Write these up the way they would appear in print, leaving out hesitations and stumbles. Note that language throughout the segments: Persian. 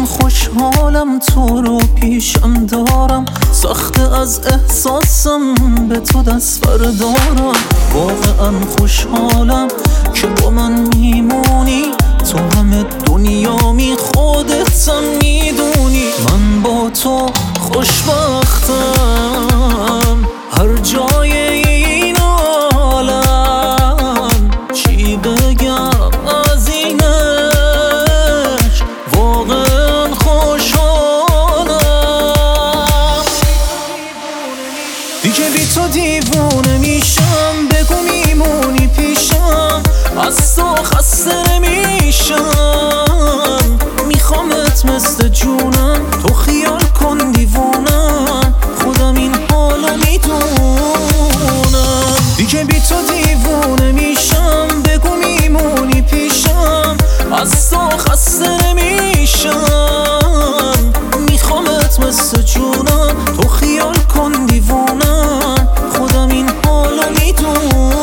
خوشحالم تو رو پیشم دارم، سخته از احساسم به تو دست بردارم. واقعا خوشحالم که با من میمونی، تو همه دنیامی خودتم میدونی. من با تو خوشبختم هر جای این عالم، چی بگم از اینش، واقعا خوشحالم. دیگه بی تو دیوونه میشم، بگو میمونی پیشم، از تو خسته نمیشم. میخوامت مثل جونم، تو خیال کن دیوونم، خودم این حالو میدونم. دیگه بی تو دیوونه میشم، بگو میمونی پیشم، از تو خسته نمیشم. میخوامت مثل جونم، تو خیال کن دیوونم، خودم این حالو میدونم.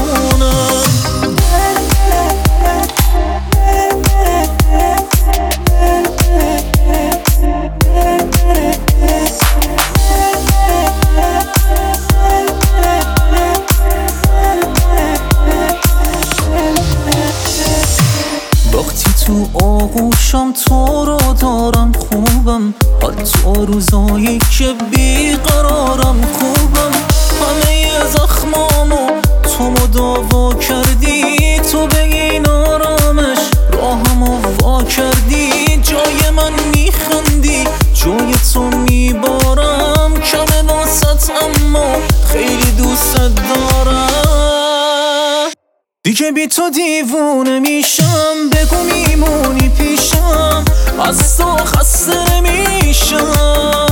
وقتی تو آغوشم تو رو دارم خوبم، حتی روزایی که بیقرارم خوبم. همه زخمامو تو مداوا کردی، تو به این آرامش راهمو وا کردی. جای من میخندی، جای تو میبارم، کمه واسط اما خیلی دوست دارم. دیگه بی تو دیوونه میشم، بگو میمونی پیشم، از تو خسته نمیشم.